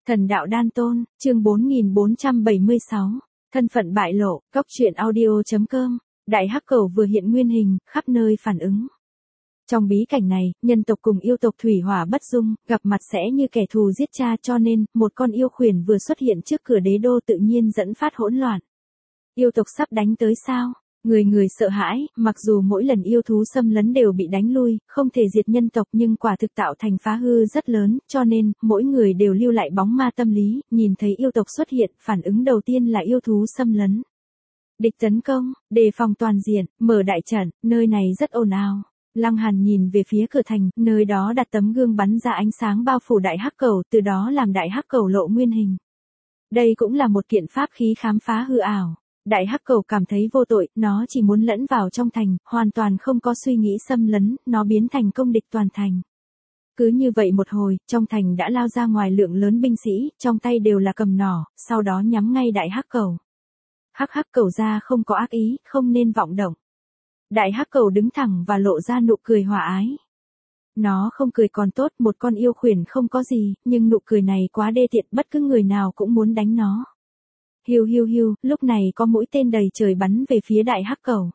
Thần đạo đan tôn, chương 4476. Thân phận bại lộ, góc truyện audio.com. Đại hắc cầu vừa hiện nguyên hình, khắp nơi phản ứng. Trong bí cảnh này, nhân tộc cùng yêu tộc thủy hỏa bất dung, gặp mặt sẽ như kẻ thù giết cha, cho nên, một con yêu khuyển vừa xuất hiện trước cửa đế đô tự nhiên dẫn phát hỗn loạn. Yêu tộc sắp đánh tới sao? Người người sợ hãi, mặc dù mỗi lần yêu thú xâm lấn đều bị đánh lui, không thể diệt nhân tộc nhưng quả thực tạo thành phá hư rất lớn, cho nên, mỗi người đều lưu lại bóng ma tâm lý, nhìn thấy yêu tộc xuất hiện, phản ứng đầu tiên là yêu thú xâm lấn. Địch tấn công, đề phòng toàn diện, mở đại trận, nơi này rất ồn ào. Lăng Hàn nhìn về phía cửa thành, nơi đó đặt tấm gương bắn ra ánh sáng bao phủ đại hắc cầu, từ đó làm đại hắc cầu lộ nguyên hình. Đây cũng là một kiện pháp khí khám phá hư ảo. Đại hắc cầu cảm thấy vô tội, nó chỉ muốn lẫn vào trong thành, hoàn toàn không có suy nghĩ xâm lấn, nó biến thành công địch toàn thành. Cứ như vậy một hồi, trong thành đã lao ra ngoài lượng lớn binh sĩ, trong tay đều là cầm nỏ, sau đó nhắm ngay đại hắc cầu. Hắc hắc cầu ra không có ác ý, không nên vọng động. Đại hắc cầu đứng thẳng và lộ ra nụ cười hòa ái. Nó không cười còn tốt, một con yêu khuyển không có gì, nhưng nụ cười này quá đê tiện, bất cứ người nào cũng muốn đánh nó. Hiu hiu hiu, lúc này có mũi tên đầy trời bắn về phía đại hắc cầu.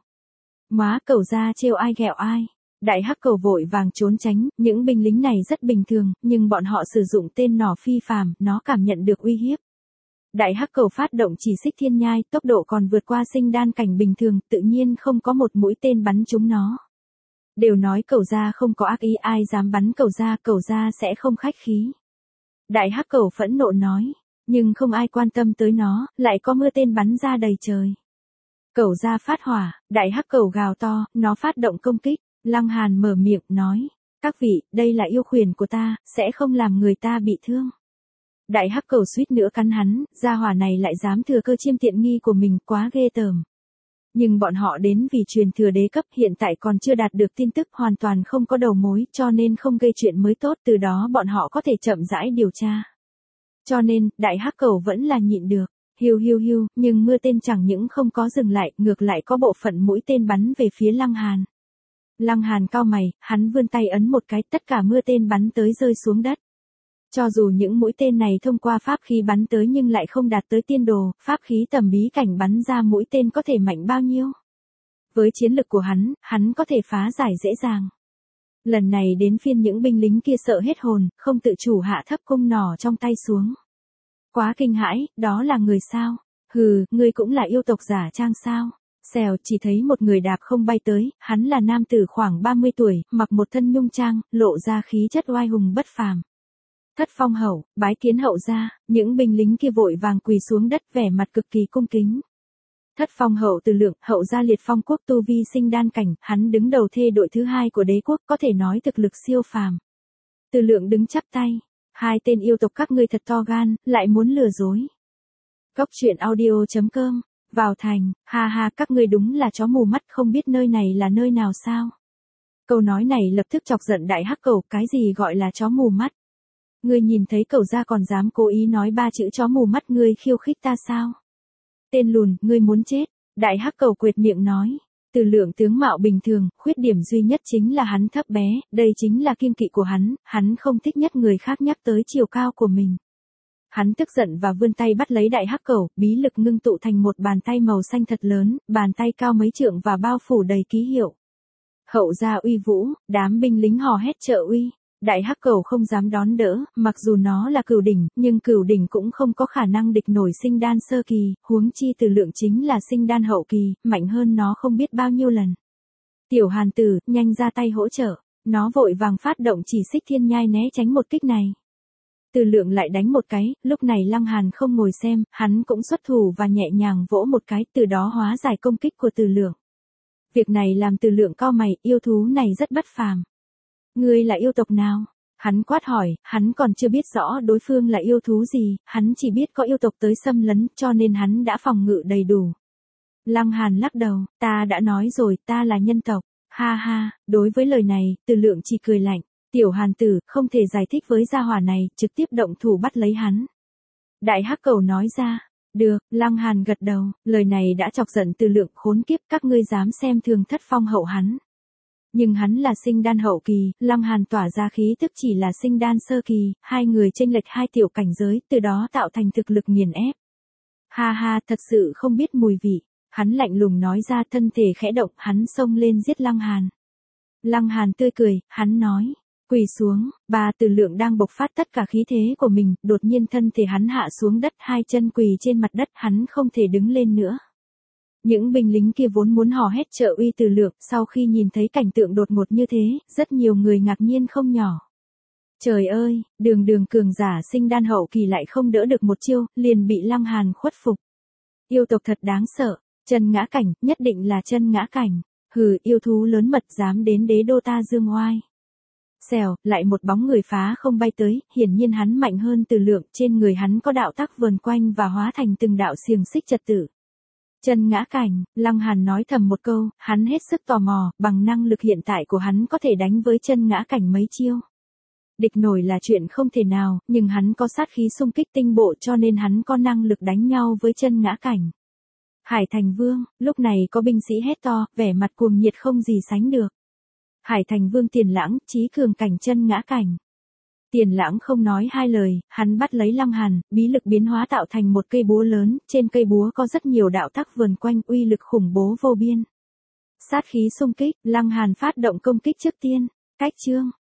Má cầu ra trêu ai ghẹo ai. Đại hắc cầu vội vàng trốn tránh, những binh lính này rất bình thường, nhưng bọn họ sử dụng tên nỏ phi phàm, nó cảm nhận được uy hiếp. Đại hắc cầu phát động chỉ xích thiên nhai, tốc độ còn vượt qua sinh đan cảnh bình thường, tự nhiên không có một mũi tên bắn trúng nó. Đều nói cầu ra không có ác ý, ai dám bắn cầu ra sẽ không khách khí. Đại hắc cầu phẫn nộ nói. Nhưng không ai quan tâm tới nó, lại có mưa tên bắn ra đầy trời. Cẩu ra phát hỏa, đại hắc cẩu gào to, nó phát động công kích. Lăng Hàn mở miệng nói, các vị, đây là yêu khuyển của ta, sẽ không làm người ta bị thương. Đại hắc cẩu suýt nữa cắn hắn, gia hỏa này lại dám thừa cơ chiêm tiện nghi của mình, quá ghê tởm. Nhưng bọn họ đến vì truyền thừa đế cấp, hiện tại còn chưa đạt được tin tức, hoàn toàn không có đầu mối, cho nên không gây chuyện mới tốt, từ đó bọn họ có thể chậm rãi điều tra. Cho nên, đại hắc cầu vẫn là nhịn được. Hiu hiu hiu, nhưng mưa tên chẳng những không có dừng lại, ngược lại có bộ phận mũi tên bắn về phía Lăng Hàn. Lăng Hàn cau mày, hắn vươn tay ấn một cái, tất cả mưa tên bắn tới rơi xuống đất. Cho dù những mũi tên này thông qua pháp khí bắn tới nhưng lại không đạt tới tiên đồ, pháp khí tầm bí cảnh bắn ra mũi tên có thể mạnh bao nhiêu. Với chiến lực của hắn có thể phá giải dễ dàng. Lần này đến phiên những binh lính kia sợ hết hồn, không tự chủ hạ thấp cung nỏ trong tay xuống. Quá kinh hãi, đó là người sao? Hừ, ngươi cũng là yêu tộc giả trang sao? Xèo, chỉ thấy một người đạp không bay tới, hắn là nam tử khoảng 30 tuổi, mặc một thân nhung trang, lộ ra khí chất oai hùng bất phàm. Thất Phong hậu, bái kiến hậu gia, những binh lính kia vội vàng quỳ xuống đất vẻ mặt cực kỳ cung kính. Thất Phong hậu Từ Lượng, hậu gia Liệt Phong quốc tu vi sinh đan cảnh, hắn đứng đầu thê đội thứ 2 của đế quốc, có thể nói thực lực siêu phàm. Từ Lượng đứng chắp tay, hai tên yêu tộc các ngươi thật to gan, lại muốn lừa dối. Góc truyện audio.com, vào thành, ha ha, các ngươi đúng là chó mù mắt, không biết nơi này là nơi nào sao? Câu nói này lập tức chọc giận đại hắc cầu, cái gì gọi là chó mù mắt? Ngươi nhìn thấy cầu ra còn dám cố ý nói 3 chữ chó mù mắt, ngươi khiêu khích ta sao? Tên lùn, ngươi muốn chết, đại hắc cầu quệt miệng nói. Từ Lượng tướng mạo bình thường, khuyết điểm duy nhất chính là hắn thấp bé, đây chính là kiêng kỵ của hắn không thích nhất người khác nhắc tới chiều cao của mình. Hắn tức giận và vươn tay bắt lấy đại hắc cầu, bí lực ngưng tụ thành một bàn tay màu xanh thật lớn, bàn tay cao mấy trượng và bao phủ đầy ký hiệu. Hậu gia uy vũ, đám binh lính hò hét trợ uy. Đại hắc cầu không dám đón đỡ, mặc dù nó là cửu đỉnh, nhưng cửu đỉnh cũng không có khả năng địch nổi sinh đan sơ kỳ, huống chi Từ Lượng chính là sinh đan hậu kỳ, mạnh hơn nó không biết bao nhiêu lần. Tiểu Hàn tử, nhanh ra tay hỗ trợ, nó vội vàng phát động chỉ xích thiên nhai né tránh một kích này. Từ Lượng lại đánh một cái, lúc này Lăng Hàn không ngồi xem, hắn cũng xuất thủ và nhẹ nhàng vỗ một cái, từ đó hóa giải công kích của Từ Lượng. Việc này làm Từ Lượng cau mày, yêu thú này rất bất phàm. Ngươi là yêu tộc nào? Hắn quát hỏi, hắn còn chưa biết rõ đối phương là yêu thú gì, hắn chỉ biết có yêu tộc tới xâm lấn, cho nên hắn đã phòng ngự đầy đủ. Lăng Hàn lắc đầu, ta đã nói rồi, ta là nhân tộc. Ha ha, đối với lời này, Từ Lượng chỉ cười lạnh. Tiểu Hàn tử, không thể giải thích với gia hỏa này, trực tiếp động thủ bắt lấy hắn. Đại hắc cầu nói ra. Được, Lăng Hàn gật đầu, lời này đã chọc giận Từ Lượng, khốn kiếp, các ngươi dám xem thường Thất Phong hậu hắn. Nhưng hắn là sinh đan hậu kỳ, Lăng Hàn tỏa ra khí tức chỉ là sinh đan sơ kỳ, hai người chênh lệch hai tiểu cảnh giới, từ đó tạo thành thực lực nghiền ép. Ha ha, thật sự không biết mùi vị. Hắn lạnh lùng nói ra, thân thể khẽ động, hắn xông lên giết Lăng Hàn. Lăng Hàn tươi cười, hắn nói, quỳ xuống, Ba Từ Lượng đang bộc phát tất cả khí thế của mình, đột nhiên thân thể hắn hạ xuống đất, hai chân quỳ trên mặt đất, hắn không thể đứng lên nữa. Những binh lính kia vốn muốn hò hét trợ uy Từ Lượng, sau khi nhìn thấy cảnh tượng đột ngột như thế, rất nhiều người ngạc nhiên không nhỏ. Trời ơi, đường cường giả sinh đan hậu kỳ lại không đỡ được một chiêu, liền bị Lăng Hàn khuất phục. Yêu tộc thật đáng sợ, chân ngã cảnh, nhất định là chân ngã cảnh. Hừ, yêu thú lớn mật dám đến đế đô ta dương oai. Xèo, lại một bóng người phá không bay tới, hiển nhiên hắn mạnh hơn Từ Lượng, trên người hắn có đạo tắc vờn quanh và hóa thành từng đạo xiềng xích trật tự. Chân ngã cảnh, Lăng Hàn nói thầm một câu, hắn hết sức tò mò, bằng năng lực hiện tại của hắn có thể đánh với chân ngã cảnh mấy chiêu. Địch nổi là chuyện không thể nào, nhưng hắn có sát khí xung kích tinh bộ cho nên hắn có năng lực đánh nhau với chân ngã cảnh. Hải Thành Vương, lúc này có binh sĩ hét to, vẻ mặt cuồng nhiệt không gì sánh được. Hải Thành Vương Tiền Lãng, chí cường cảnh chân ngã cảnh. Tiền Lãng không nói hai lời, hắn bắt lấy Lăng Hàn, bí lực biến hóa tạo thành một cây búa lớn, trên cây búa có rất nhiều đạo tắc vờn quanh, uy lực khủng bố vô biên. Sát khí xung kích, Lăng Hàn phát động công kích trước tiên, cách chương.